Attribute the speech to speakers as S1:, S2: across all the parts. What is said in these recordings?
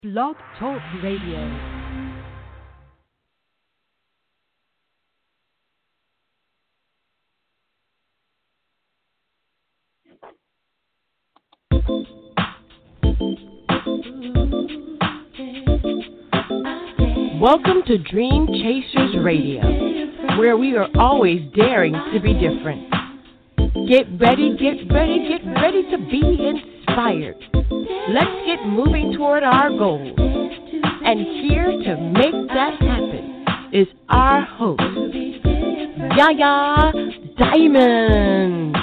S1: Blog Talk Radio. Welcome to Dream Chasers Radio, where we are always daring to be different. Get ready to be inspired. Let's get moving toward our goals. And here to make that happen is our host, Yaya Diamond.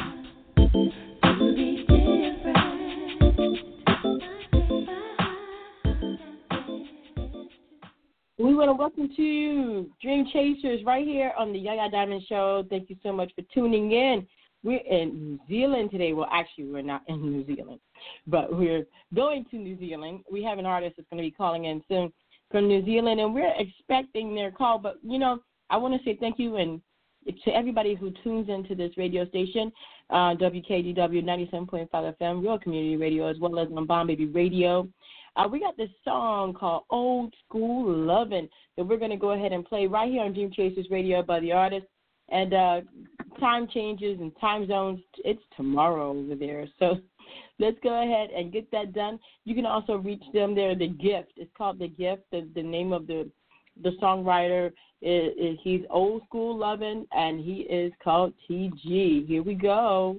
S1: We want to welcome to Dream Chasers right here on the Yaya Diamond Show. Thank you so much for tuning in. We're in New Zealand today. Well, actually, we're not in New Zealand, but we're going to New Zealand. We have an artist that's going to be calling in soon from New Zealand, and we're expecting their call. But, you know, I want to say thank you and to everybody who tunes into this radio station, WKDW 97.5 FM, Real Community Radio, as well as on Bomb Baby Radio. We got this song called Old School Lovin' that we're going to go ahead and play right here on Dream Chasers Radio by the artist. And time changes and time zones, it's tomorrow over there. So let's go ahead and get that done. You can also reach them there, The Gift. It's called The Gift. The name of the songwriter is he's Old School Lovin', and he is called TG. Here we go.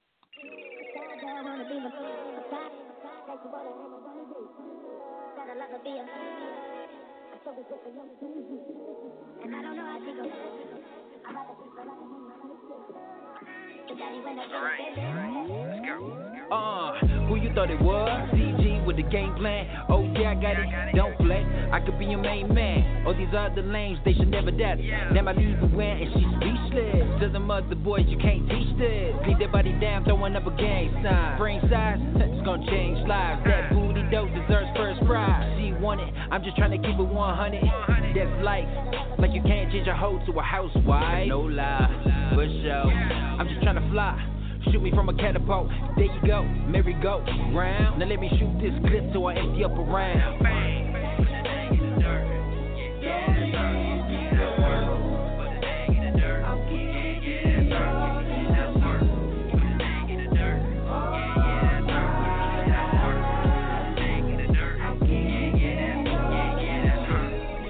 S2: And I don't know how to go.
S3: Alright, let's go. Who you thought it was? CG with the game plan. Oh yeah, I got it. Don't play. I could be your main man. All these other lanes, they should never doubt it. Now I leave her where and she's speechless. To them other boys, you can't teach this. Leave their body down, throwing up a gang sign. Brain size, it's gonna change lives. That booty dope deserves first prize. She want it, I'm just trying to keep it 100. That's life. Like you can't change a hoe to a housewife. No lie, for sure. I'm just trying to fly. Shoot me from a catapult. There you go, merry go round. Now let me shoot this clip till I empty up a round. Bang. Put the thing in the dirt. Yeah, that's work. Put the thing in the dirt. Yeah, that's work. That's work. Put the thing in the dirt. Yeah, that's work. That's work. Put the thing in the dirt. Yeah, that's work.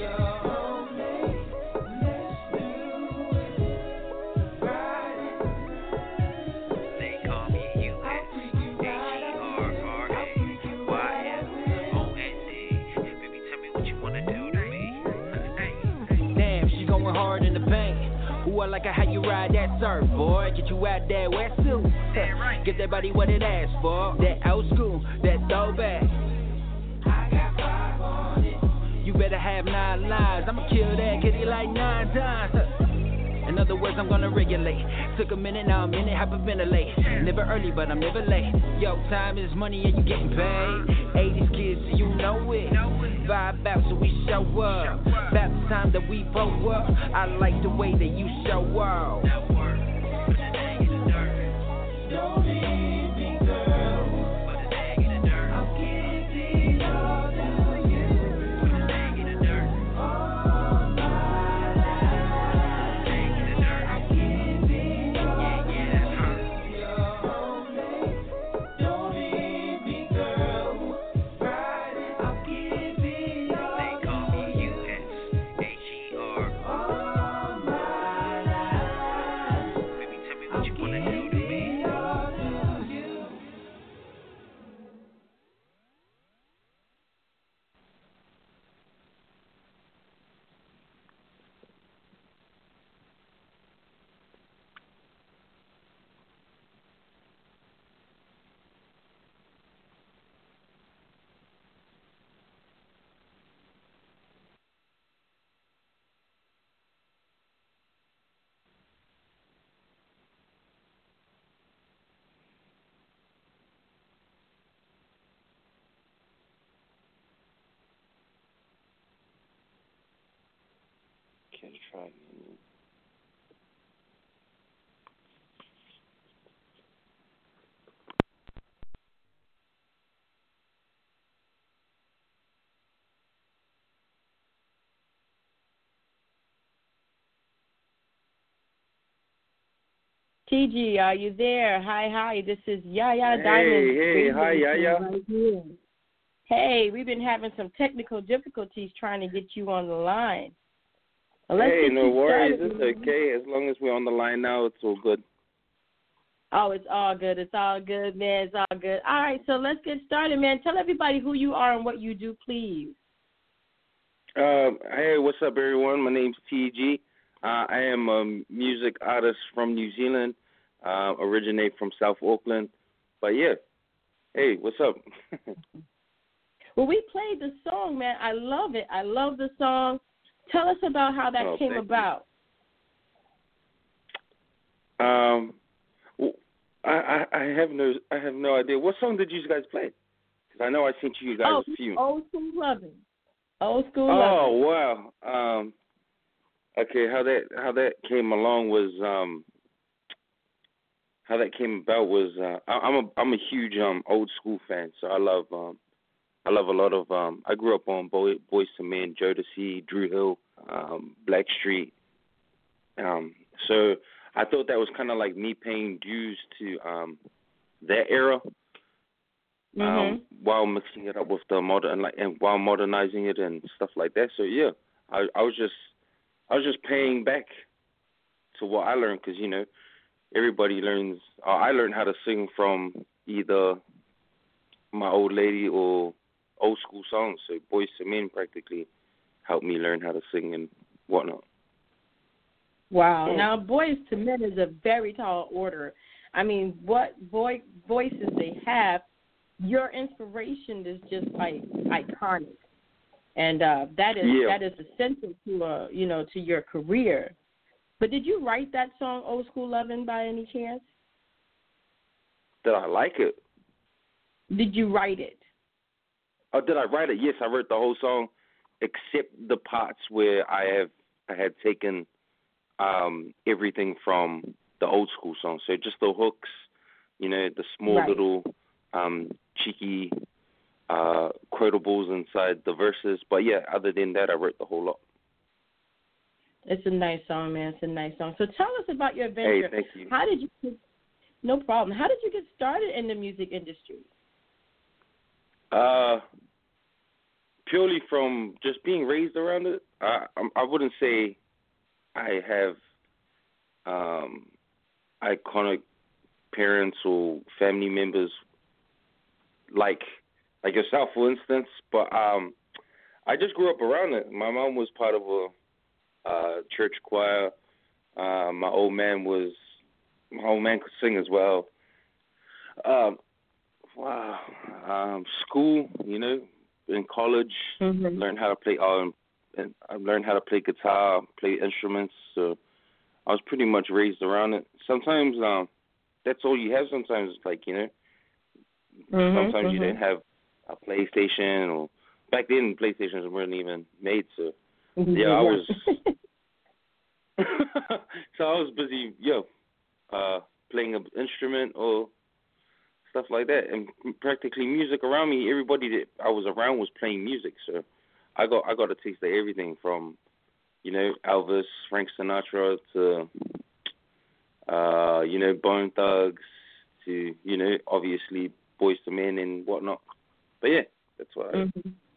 S3: Like how you ride that surfboard, get you out that wetsuit. Give that body what it asks for. That old school, that throwback. I got 5 on it. You better have 9 lives. I'ma kill that kitty like 9 times. In other words, I'm gonna regulate. Took a minute, now I'm in it, hyperventilate. Never early, but I'm never late. Yo, time is money and you getting paid. 80s kids, you know it. Vibe out so we show up. About the time that we both up. I like the way that you show up. Don't leave me, girl. Put the thing in the dirt. I'll give it all to you. Put the thing in the dirt. All my life. Put the thing in the dirt. I'll give it all. Yeah, that's her. Don't leave me, girl. Ride it. I'll give it all. They call me USHER. All my life. Baby, tell me what you wanna do to me. Can try.
S1: TG, are you there? Hi. This is Yaya Diamond.
S4: Hey, hi, Yaya.
S1: Right here. Hey, we've been having some technical difficulties trying to get you on the line. Well,
S4: Hey, no worries. It's okay. As long as we're on the line now, it's all good.
S1: Oh, it's all good. It's all good, man. It's all good. All right, so let's get started, man. Tell everybody who you are and what you do, please.
S4: Hey, what's up, everyone? My name's TG. I am a music artist from New Zealand, originate from South Auckland. But yeah, hey, what's up?
S1: Well, we played the song, man. I love it. I love the song. Tell us about how that came about.
S4: I have no idea. What song did you guys play? Because I know I sent you guys a few.
S1: Old School Lovin'. Old School
S4: Lovin'.
S1: Oh,
S4: wow. Okay, how that came along was how that came about was I'm a huge old school fan, so I love a lot of I grew up on Boyz II Men, Jodeci, Dru Hill, Blackstreet. So I thought that was kind of like me paying dues to that era, while mixing it up with the modern, and while modernizing it and stuff like that. So yeah, I was just paying back to what I learned, because everybody learns. I learned how to sing from either my old lady or old school songs. So Boyz II Men practically helped me learn how to sing and whatnot.
S1: Wow. Now, Boyz II Men is a very tall order. I mean, what voices they have, your inspiration is just like iconic, and that is essential to to your career. But did you write that song "Old School Lovin'" by any chance?
S4: Did I like it?
S1: Did you write it?
S4: Oh, did I write it? Yes, I wrote the whole song, except the parts where I had taken everything from the old school song. So just the hooks, the small little cheeky quotables inside the verses. But yeah, other than that, I wrote the whole lot.
S1: It's a nice song, man. It's a nice song. So tell us about your adventure.
S4: Hey, thank you.
S1: How did you? No problem. How did you get started in the music industry?
S4: Purely from just being raised around it. I wouldn't say I have iconic parents or family members like yourself, for instance, but I just grew up around it. My mom was part of a church choir. My old man could sing as well. School, in college, learned how to play. And I learned how to play guitar, play instruments. So I was pretty much raised around it. Sometimes that's all you have. Sometimes it's like sometimes you didn't have a PlayStation, or back then PlayStations weren't even made. So yeah, I was. So I was busy, playing an instrument or stuff like that, and practically music around me. Everybody that I was around was playing music, so I got a taste of everything from, Elvis, Frank Sinatra to, Bone Thugs to, obviously Boyz II Men and whatnot. But yeah, that's what I.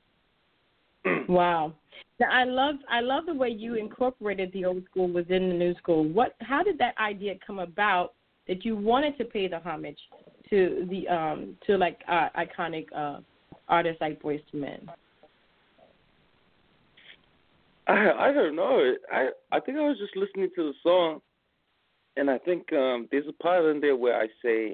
S1: Wow. Now, I love the way you incorporated the old school within the new school. How did that idea come about that you wanted to pay the homage to the iconic artists like Boyz II Men?
S4: I don't know. I think I was just listening to the song, and I think there's a part in there where I say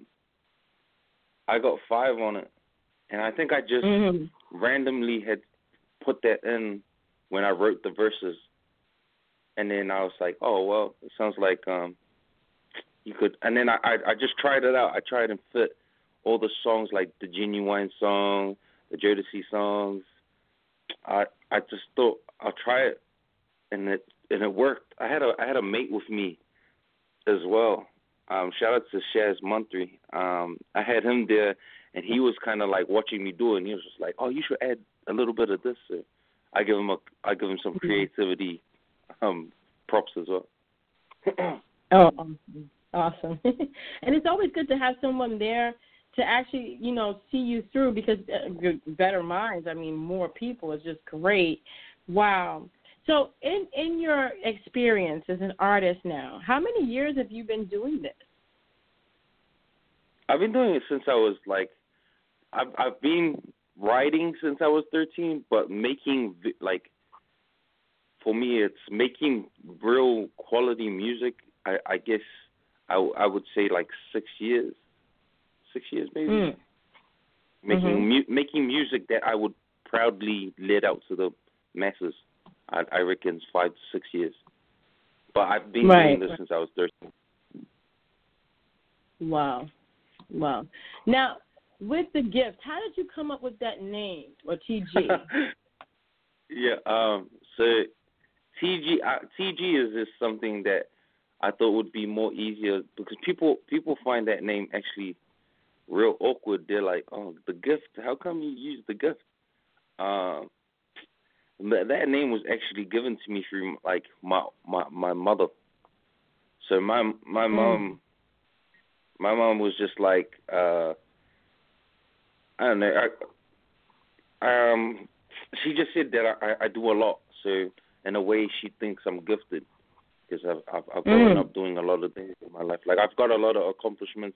S4: I got 5 on it, and I think I just randomly had put that in when I wrote the verses, and then I was like, oh well, it sounds like you could. And then I just tried it out. I tried and fit all the songs, like the Genuine song, the Jodeci songs. I just thought I'll try it, and it worked. I had a mate with me as well. Shout out to Shaz Munthry. I had him there, and he was kind of like watching me do it, and he was just like, "Oh, you should add a little bit of this." I give him some creativity props as well.
S1: Oh, Awesome. And it's always good to have someone there to actually, see you through because better minds, more people is just great. Wow. So in your experience as an artist now, how many years have you been doing this?
S4: I've been doing it since I was I've been writing since I was 13, but making, for me, it's making real quality music, I guess I would say 6 years. 6 years maybe. Making music that I would proudly let out to the masses. I reckon it's 5 to 6 years. But I've been doing this since I was 13.
S1: Wow. Now, with The Gift, how did you come up with that name, or TG?
S4: So TG is just something that I thought would be more easier because people find that name actually real awkward. They're like, "Oh, The Gift. How come you use The Gift?" That name was actually given to me through my mother. So my mom was just like, I don't know. She just said that I do a lot. So in a way, she thinks I'm gifted because I've grown up doing a lot of things in my life. I've got a lot of accomplishments.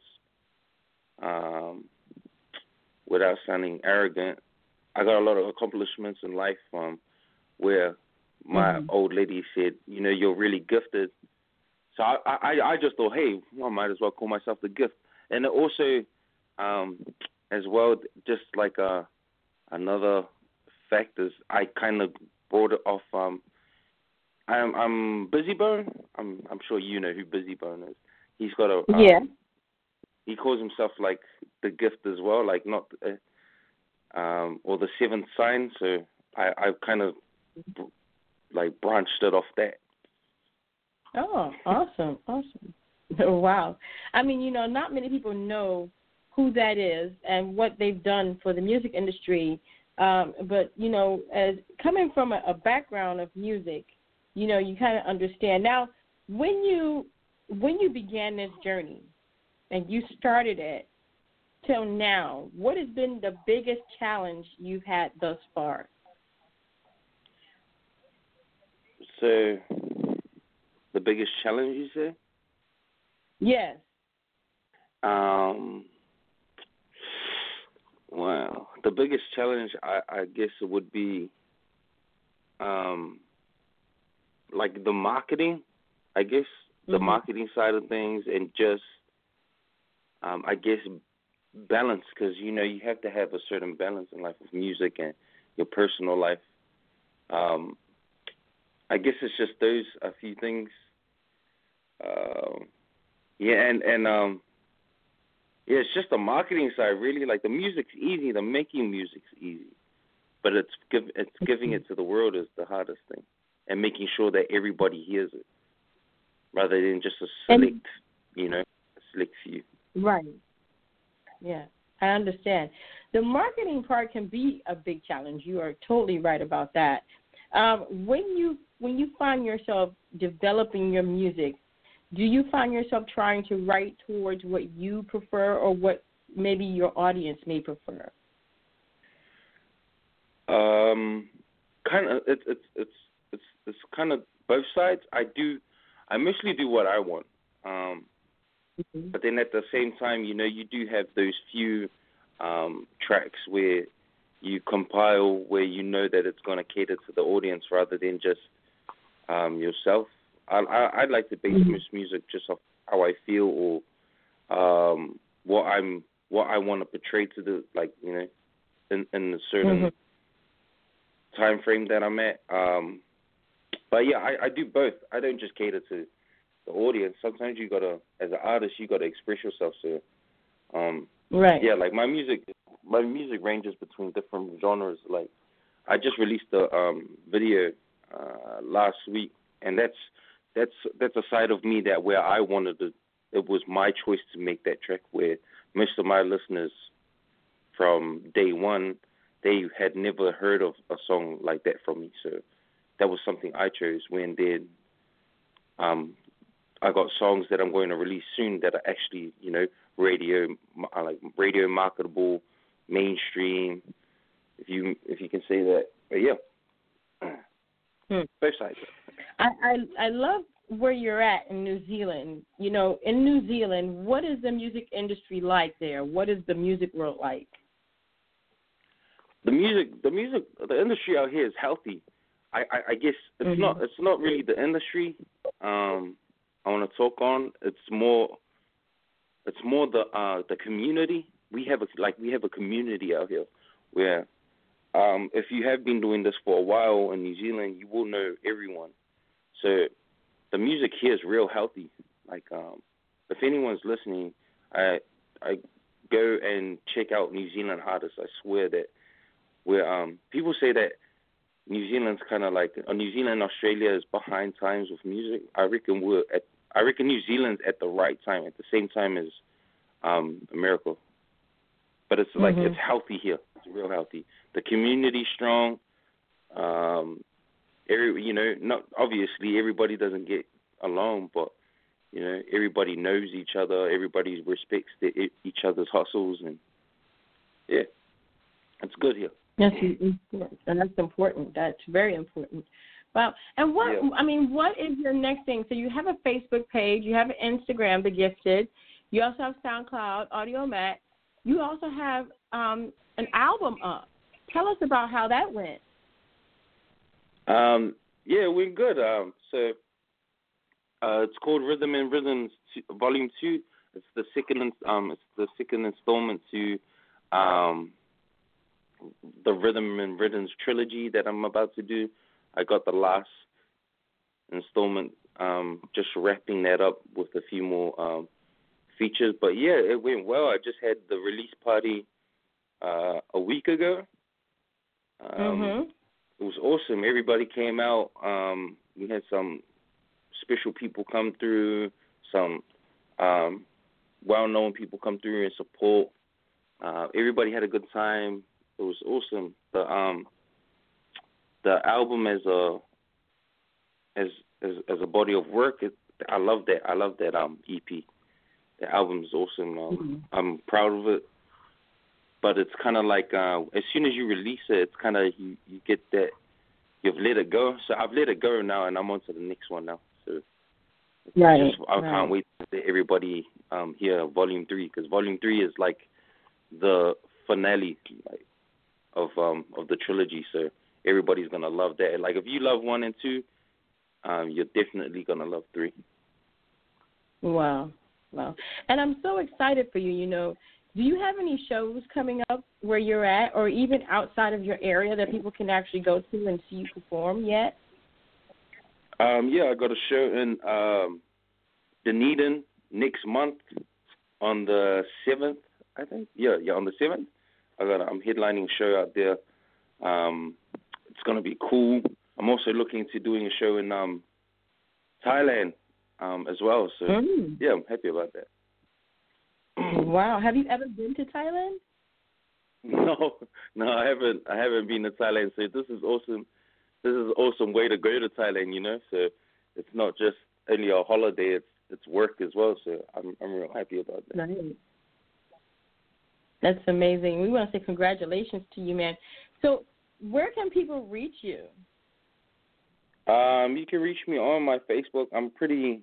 S4: Without sounding arrogant, I got a lot of accomplishments in life. Where my old lady said, you're really gifted. So I just thought, hey, I might as well call myself The Gift. And also, as well, just another fact is I kind of brought it off. I'm Busy Bone. I'm sure you know who Busy Bone is. He's got a he calls himself The Gift as well, not or the seventh sign. So I kind of branched it off that.
S1: Oh, awesome. Wow. Not many people know who that is and what they've done for the music industry. But, as coming from a background of music, you kind of understand. Now, when you began this journey and you started it till now, what has been the biggest challenge you've had thus far?
S4: So, the biggest challenge, you say?
S1: Yes.
S4: Wow. The biggest challenge, I guess, it would be, the marketing, I guess, the marketing side of things, and just, I guess, balance, because, you have to have a certain balance in life with music and your personal life. I guess it's just those a few things. It's just the marketing side, really. The music's easy, the making music's easy, but it's giving it to the world is the hardest thing, and making sure that everybody hears it, rather than just a select few. Right.
S1: Yeah, I understand. The marketing part can be a big challenge. You are totally right about that. When you find yourself developing your music, do you find yourself trying to write towards what you prefer or what maybe your audience may prefer?
S4: Kind of. It's kind of both sides. I mostly do what I want. But then at the same time, you do have those few tracks where you compile where that it's going to cater to the audience rather than just yourself. I'd like to base most music just off how I feel or what I want to portray to the in a certain time frame that I'm at. But yeah, I do both. I don't just cater to the audience. Sometimes you gotta, as an artist, you gotta express yourself. So,
S1: right.
S4: Yeah, my music ranges between different genres. I just released a video last week, and that's a side of me that where I wanted to. It was my choice to make that track. Where most of my listeners, from day one, they had never heard of a song like that from me. So that was something I chose. When then, I got songs that I'm going to release soon that are actually, radio marketable, mainstream, if you can say that. But yeah, both sides.
S1: I love where you're at in New Zealand. In New Zealand, what is the music industry like there? What is the music world like?
S4: The industry out here is healthy. I guess it's not really the industry I want to talk on. It's more the community. We have a community out here where if you have been doing this for a while in New Zealand, you will know everyone. So the music here is real healthy. Like if anyone's listening, I go and check out New Zealand artists. I swear that people say that New Zealand's kind of like New Zealand and Australia is behind times with music. I reckon New Zealand's at the right time, at the same time as America. But it's like it's healthy here. It's real healthy. The community's strong. Not obviously everybody doesn't get along, but everybody knows each other. Everybody respects each other's hustles, and yeah, it's good here.
S1: Yes, and that's important. That's very important. Wow. And what is your next thing? So you have a Facebook page, you have an Instagram, The Gifted. You also have SoundCloud, Audiomack. You also have an album up. Tell us about how that went.
S4: Yeah, it went good. So it's called Rhythm and Rhythms Volume 2. It's the second installment to the Rhythm and Rhythms trilogy that I'm about to do. I got the last installment, just wrapping that up with a few more features. But yeah, it went well. I just had the release party a week ago. It was awesome. Everybody came out. We had some special people come through, some well-known people come through and support. Everybody had a good time. It was awesome. The album as a body of work, I love that. I love that EP. The album is awesome. I'm proud of it. But it's kind of like as soon as you release it, it's kind of you get that you've let it go. So I've let it go now, and I'm on to the next one now. So I can't wait to let everybody hear Volume 3, because Volume 3 is like the finale of the trilogy. So everybody's gonna love that. Like if you love 1 and 2, you're definitely gonna love 3.
S1: Wow. And I'm so excited for you. Do you have any shows coming up where you're at, or even outside of your area that people can actually go to and see you perform yet?
S4: Yeah, I got a show in Dunedin next month on the 7th, I think. Yeah, on the 7th. I'm headlining a show out there. It's gonna be cool. I'm also looking into doing a show in Thailand as well. So yeah, I'm happy about that.
S1: Wow. Have you ever been to Thailand?
S4: No, I haven't. I haven't been to Thailand. So this is awesome. This is an awesome way to go to Thailand. So it's not just only a holiday. It's work as well. So I'm real happy about that.
S1: Nice. That's amazing. We want to say congratulations to you, man. So where can people reach you?
S4: You can reach me on my Facebook. I'm pretty.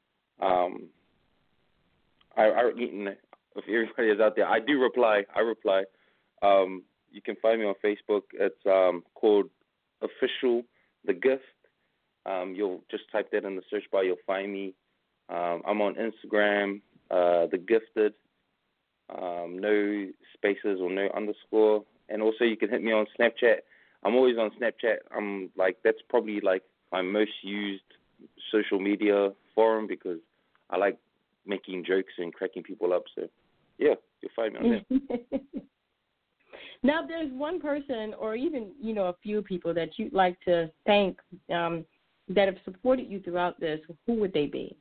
S4: If everybody is out there, I do reply. I reply. You can find me on Facebook. It's called Official The Gift. You'll just type that in the search bar. You'll find me. I'm on Instagram, The Gifted. No spaces or no underscore. And also you can hit me on Snapchat. I'm always on Snapchat. That's probably like my most used social media forum, because I like making jokes and cracking people up. So yeah, you'll find me on there.
S1: Now, if there's one person or even, a few people that you'd like to thank that have supported you throughout this, who would they be?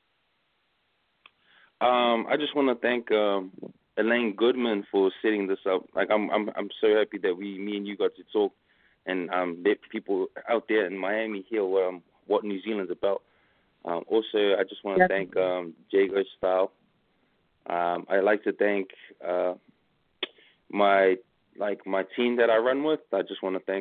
S4: I just want to thank Elaine Goodman for setting this up. Like I'm so happy that me and you got to talk and let people out there in Miami hear what New Zealand's about. Also, I just want to thank Jago Style. I'd like to thank my team that I run with. I just want to thank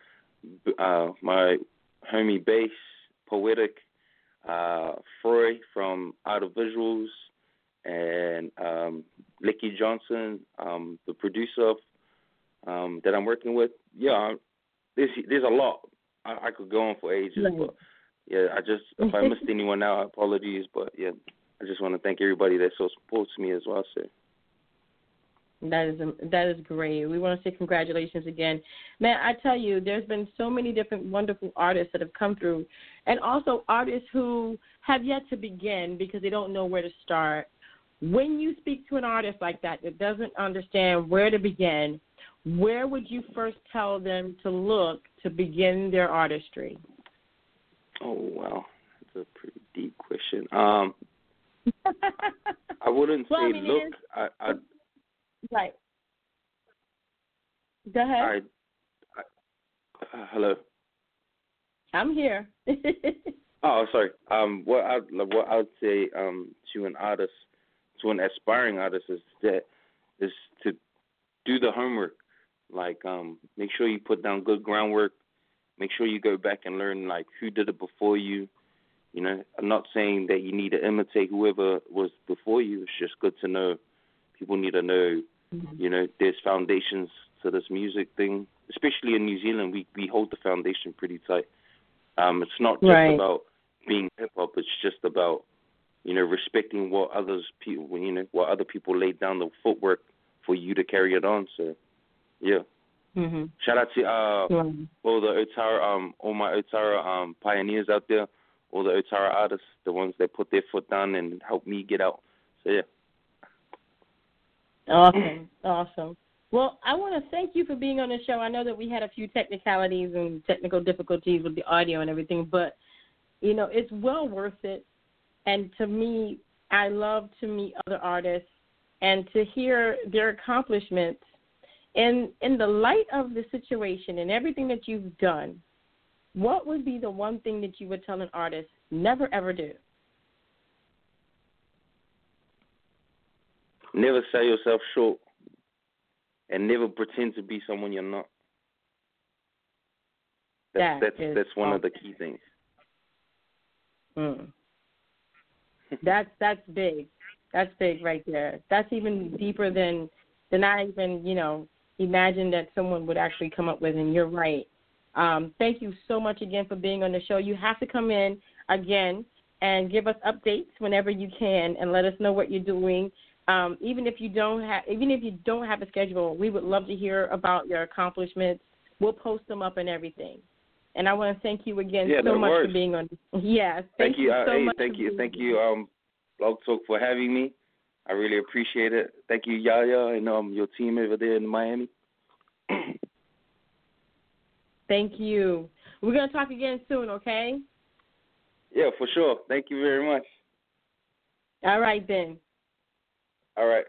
S4: my homie Bass, Poetic, Froy from Out of Visuals, and Licky Johnson, the producer that I'm working with. Yeah, there's a lot. I could go on for ages, but yeah, if I missed anyone out, apologies. But yeah, I just want to thank everybody that so supports me as well, sir.
S1: That is great. We want to say congratulations again. Man, I tell you, there's been so many different wonderful artists that have come through, and also artists who have yet to begin because they don't know where to start. When you speak to an artist like that doesn't understand where to begin, where would you first tell them to look to begin their artistry?
S4: Oh, wow. That's a pretty deep question. I wouldn't say look.
S1: Right. Go ahead.
S4: Hello.
S1: I'm here.
S4: Oh, sorry. What I would say to an artist, to an aspiring artist, is to do the homework. Like, make sure you put down good groundwork. Make sure you go back and learn like who did it before you. You know, I'm not saying that you need to imitate whoever was before you. It's just good to know. People need to know. You know, there's foundations to this music thing, especially in New Zealand. We hold the foundation pretty tight. It's not just about being hip hop. It's just about, you know, respecting what other people laid down the footwork for you to carry it on. So, yeah. Mm-hmm. Shout out to all the Otara, all my Otara pioneers out there, all the Otara artists, the ones that put their foot down and helped me get out. So, yeah.
S1: Awesome. Well, I want to thank you for being on the show. I know that we had a few technicalities and technical difficulties with the audio and everything, but, you know, it's well worth it. And to me, I love to meet other artists and to hear their accomplishments. In the light of the situation and everything that you've done, what would be the one thing that you would tell an artist never, ever do?
S4: Never sell yourself short, and never pretend to be someone you're not. That's one of the key things.
S1: That's big. That's big right there. That's even deeper than I even, you know, imagined that someone would actually come up with. And you're right. Thank you so much again for being on the show. You have to come in again and give us updates whenever you can, and let us know what you're doing. Even if you don't have a schedule, we would love to hear about your accomplishments. We'll post them up and everything. And I want to thank you again so much for being on. Yes, thank you so much.
S4: Thank you, Blog Talk, for having me. I really appreciate it. Thank you, Yaya, and your team over there in Miami.
S1: Thank you. We're going to talk again soon, okay?
S4: Yeah, for sure. Thank you very much.
S1: All right, then.
S4: All right.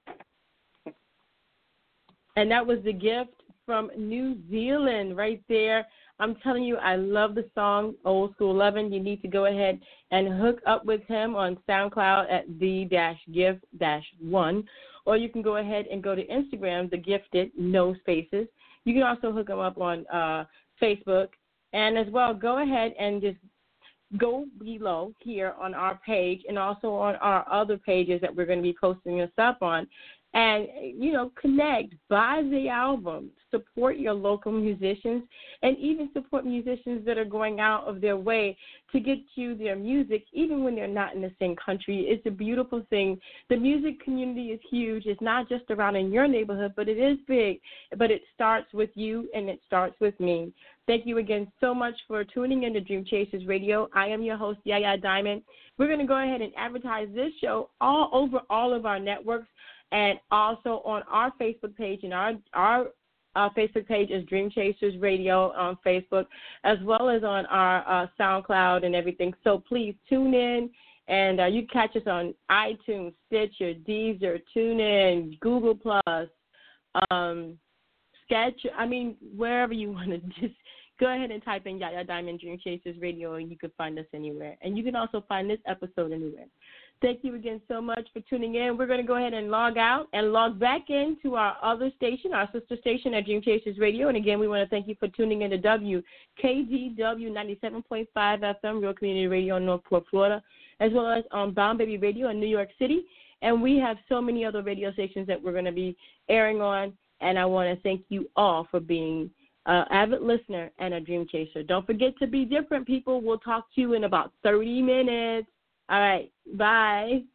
S1: And that was The Gift from New Zealand right there. I'm telling you, I love the song Old School Lovin'. You need to go ahead and hook up with him on SoundCloud at the-gift-1. Or you can go ahead and go to Instagram, The Gifted, no spaces. You can also hook him up on Facebook. And as well, go ahead and just go below here on our page and also on our other pages that we're going to be posting this up on. And, you know, connect, buy the album, support your local musicians, and even support musicians that are going out of their way to get you their music, even when they're not in the same country. It's a beautiful thing. The music community is huge. It's not just around in your neighborhood, but it is big. But it starts with you, and it starts with me. Thank you again so much for tuning in to Dream Chasers Radio. I am your host, Yaya Diamond. We're going to go ahead and advertise this show all over all of our networks, and also on our Facebook page. And our Facebook page is Dream Chasers Radio on Facebook, as well as on our SoundCloud and everything. So please tune in, and you can catch us on iTunes, Stitcher, Deezer, TuneIn, Google Plus, Sketch. I mean, wherever you want to just go ahead and type in Yaya Diamond Dream Chasers Radio, and you can find us anywhere. And you can also find this episode anywhere. Thank you again so much for tuning in. We're going to go ahead and log out and log back into our other station, our sister station at Dream Chasers Radio. And again, we want to thank you for tuning in to WKDW 97.5 FM, Real Community Radio in Northport, Florida, as well as on Bound Baby Radio in New York City. And we have so many other radio stations that we're going to be airing on. And I want to thank you all for being an avid listener and a dream chaser. Don't forget to be different, people. We'll talk to you in about 30 minutes. All right. Bye.